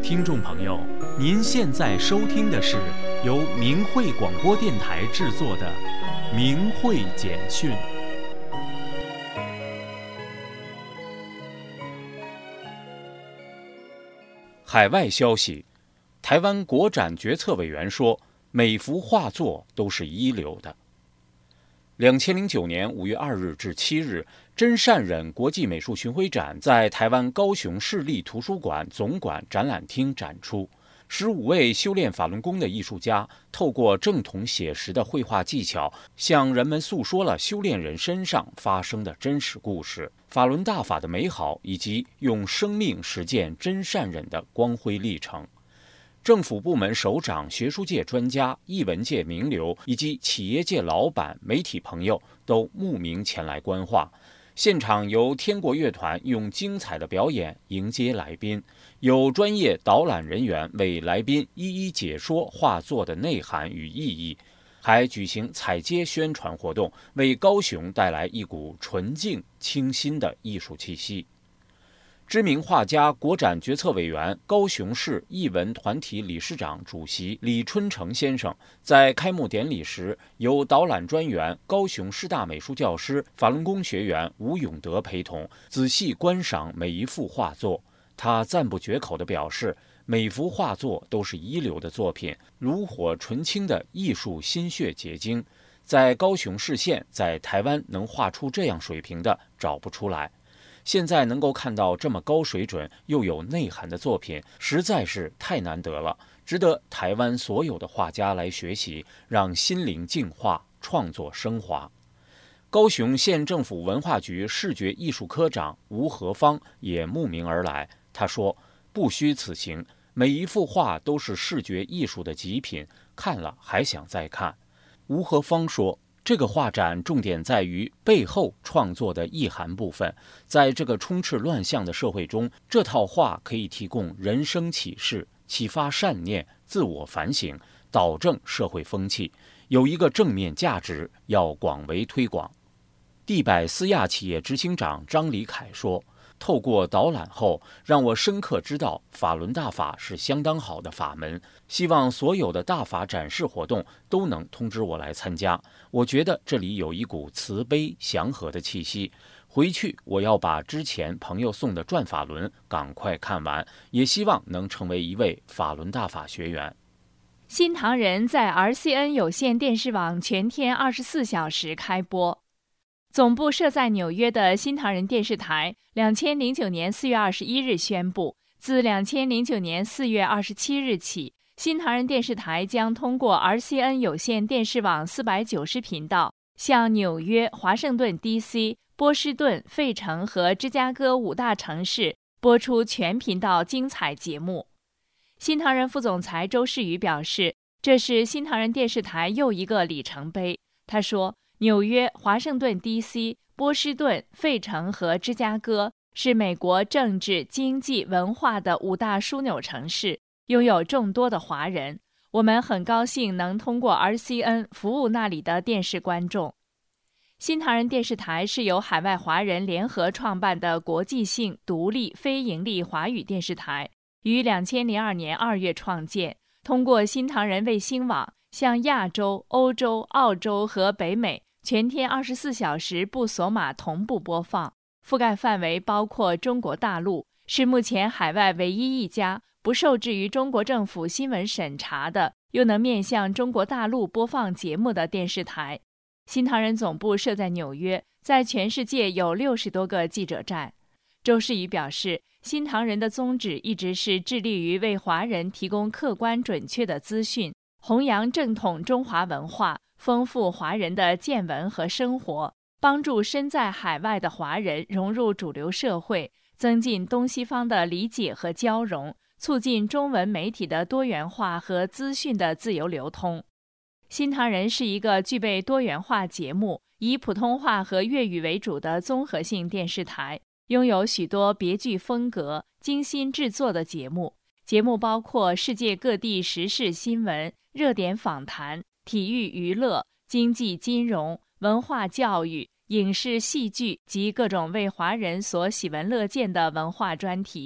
听众朋友，您现在收听的是由明慧广播电台制作的《明慧简讯》。海外消息，台湾国展决策委员说，每幅画作都是一流的。2009年5月2日至7日，真善忍国际美术巡回展在台湾高雄市立图书馆总馆展览厅展出。15位修炼法轮功的艺术家，透过正统写实的绘画技巧，向人们诉说了修炼人身上发生的真实故事、法轮大法的美好，以及用生命实践真善忍的光辉历程。政府部门首长、学术界专家、艺文界名流以及企业界老板、媒体朋友都慕名前来观画。现场由天国乐团用精彩的表演迎接来宾，有专业导览人员为来宾一一解说画作的内涵与意义，还举行踩街宣传活动，为高雄带来一股纯净清新的艺术气息。知名画家、国展决策委员、高雄市艺文团体理事长、主席李春成先生在开幕典礼时，由导览专员、高雄师大美术教师、法轮功学员吴永德陪同，仔细观赏每一幅画作。他赞不绝口地表示，每幅画作都是一流的作品，炉火纯青的艺术心血结晶。在高雄市县，在台湾能画出这样水平的找不出来。现在能够看到这么高水准又有内涵的作品，实在是太难得了，值得台湾所有的画家来学习，让心灵净化，创作升华。高雄县政府文化局视觉艺术科长吴和芳也慕名而来，他说：“不虚此行，每一幅画都是视觉艺术的极品，看了还想再看。”吴和芳说，这个画展重点在于背后创作的意涵部分，在这个充斥乱象的社会中，这套画可以提供人生启示，启发善念，自我反省，导正社会风气，有一个正面价值，要广为推广。地百思亚企业执行长张礼凯说，透过导览后，让我深刻知道法轮大法是相当好的法门，希望所有的大法展示活动都能通知我来参加。我觉得这里有一股慈悲祥和的气息，回去我要把之前朋友送的转法轮赶快看完，也希望能成为一位法轮大法学员。 新唐人在 RCN 有线电视网全天24小时开播。总部设在纽约的新唐人电视台2009年4月21日宣布，自2009年4月27日起，新唐人电视台将通过 RCN 有线电视网490频道，向纽约、华盛顿 DC、波士顿、费城和芝加哥5大城市播出全频道精彩节目。新唐人副总裁周世宇表示，这是新唐人电视台又一个里程碑。他说，纽约、华盛顿 DC、波士顿、费城和芝加哥是美国政治、经济、文化的5大枢纽城市，拥有众多的华人。我们很高兴能通过 RCN 服务那里的电视观众。新唐人电视台是由海外华人联合创办的国际性、独立、非盈利华语电视台，于2002年2月创建，通过新唐人卫星网向亚洲、欧洲、澳洲和北美全天24小时不锁码同步播放，覆盖范围包括中国大陆，是目前海外唯一一家不受制于中国政府新闻审查的，又能面向中国大陆播放节目的电视台。新唐人总部设在纽约，在全世界有60多个记者站。周世宇表示，新唐人的宗旨一直是致力于为华人提供客观准确的资讯，弘扬正统中华文化，丰富华人的见闻和生活，帮助身在海外的华人融入主流社会，增进东西方的理解和交融，促进中文媒体的多元化和资讯的自由流通。新唐人是一个具备多元化节目，以普通话和粤语为主的综合性电视台，拥有许多别具风格、精心制作的节目。节目包括世界各地时事新闻、热点访谈、体育娱乐、经济金融、文化教育、影视戏剧及各种为华人所喜闻乐见的文化专题，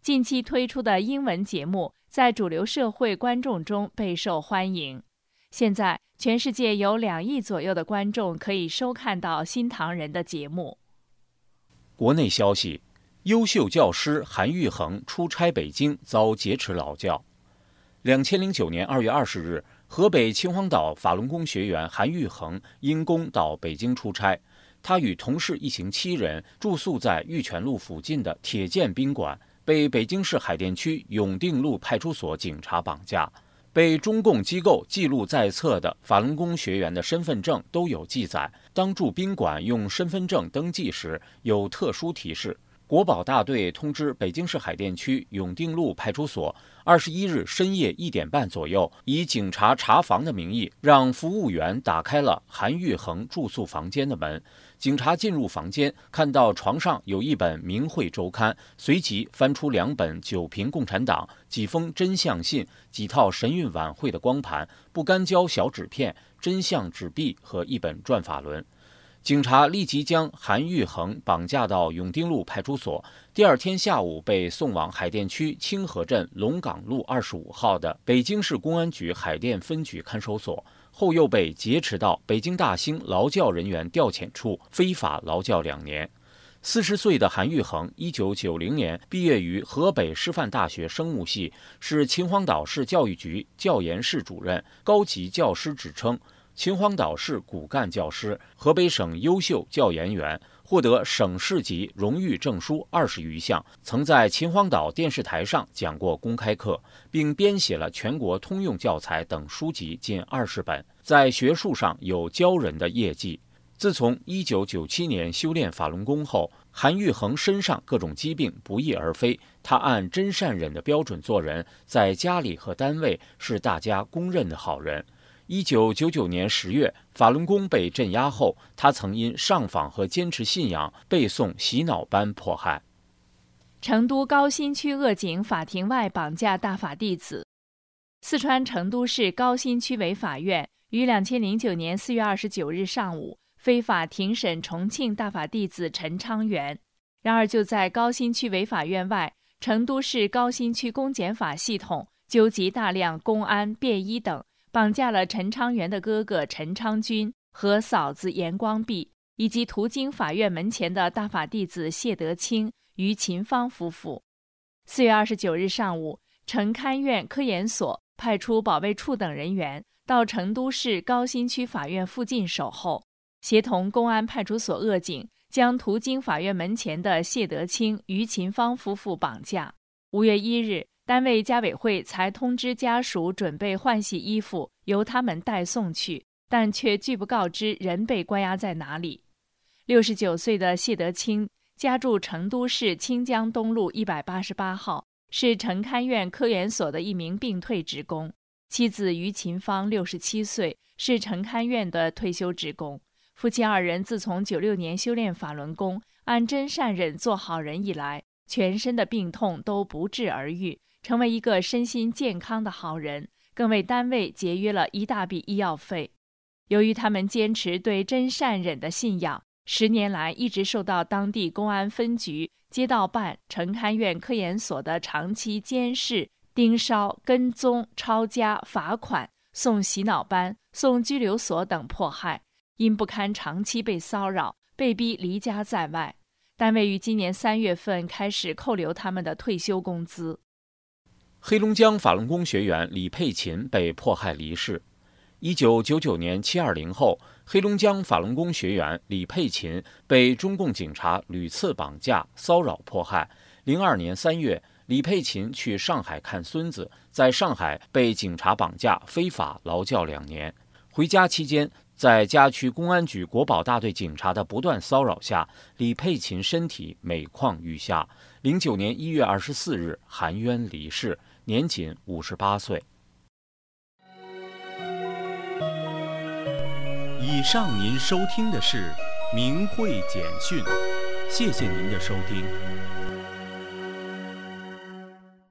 近期推出的英文节目在主流社会观众中备受欢迎。现在，全世界有2亿左右的观众可以收看到新唐人的节目。 国内消息：优秀教师韩玉衡出差北京遭劫持劳教。2009年2月20日，河北秦皇岛法轮功学员韩玉衡因公到北京出差，他与同事一行7人住宿在玉泉路附近的铁剑宾馆，被北京市海淀区永定路派出所警察绑架。被中共机构记录在册的法轮功学员的身份证都有记载，当驻宾馆用身份证登记时有特殊提示。国保大队通知北京市海淀区永定路派出所，21日深夜1点半左右，以警察查房的名义，让服务员打开了韩玉衡住宿房间的门。警察进入房间，看到床上有一本《明慧周刊》，随即翻出2本9评共产党、几封真相信、几套神韵晚会的光盘、不干胶小纸片、真相纸币和一本转法轮。警察立即将韩玉衡绑架到永定路派出所，第2天下午被送往海淀区清河镇龙岗路25号的北京市公安局海淀分局看守所，后又被劫持到北京大兴劳教人员调遣处非法劳教2年。40岁的韩玉衡1990年毕业于河北师范大学生物系，是秦皇岛市教育局教研室主任、高级教师职称，秦皇岛市骨干教师，河北省优秀教研员，获得省市级荣誉证书20余项，曾在秦皇岛电视台上讲过公开课，并编写了全国通用教材等书籍近20本，在学术上有骄人的业绩。自从1997年修炼法轮功后，韩玉衡身上各种疾病不翼而飞，他按真善忍的标准做人，在家里和单位是大家公认的好人。1999年10月，法轮功被镇压后，他曾因上访和坚持信仰被送洗脑班迫害。 成都高新区恶警法庭外绑架大法弟子。四川成都市高新区委法院于2009年4月29日上午非法庭审重庆大法弟子陈昌元。然而，就在高新区委法院外，成都市高新区公检法系统纠集大量公安、便衣等，绑架了陈昌元的哥哥陈昌军和嫂子严光碧，以及途经法院门前的大法弟子谢德清、于勤芳夫妇。4月29日上午，成勘院科研所派出保卫处等人员到成都市高新区法院附近守候，协同公安派出所恶警将途经法院门前的谢德清、于勤芳夫妇绑架。5月1日，单位家委会才通知家属准备换洗衣服，由他们带送去，但却拒不告知人被关押在哪里。69岁的谢德清家住成都市清江东路188号，是成勘院科研所的一名病退职工。妻子于勤芳67岁，是成勘院的退休职工。夫妻2人自从96年修炼法轮功，按真善忍做好人以来，全身的病痛都不治而愈，成为一个身心健康的好人，更为单位节约了一大笔医药费。由于他们坚持对真善忍的信仰，10年来一直受到当地公安分局、街道办、成勘院科研所的长期监视、盯梢、跟踪、抄家、罚款、送洗脑班、送拘留所等迫害，因不堪长期被骚扰，被逼离家在外。单位于今年3月份开始扣留他们的退休工资。 黑龙江法轮功学员李佩琴被迫害离世。1999年720后，黑龙江法轮功学员李佩琴被中共警察屡次绑架、骚扰、迫害。02年3月，李佩琴去上海看孙子，在上海被警察绑架，非法劳教2年。回家期间，在家区公安局国保大队警察的不断骚扰下，李佩琴身体每况愈下。09年1月24日含冤离世，年仅58岁。 以上您收听的是明慧简讯，谢谢您的收听。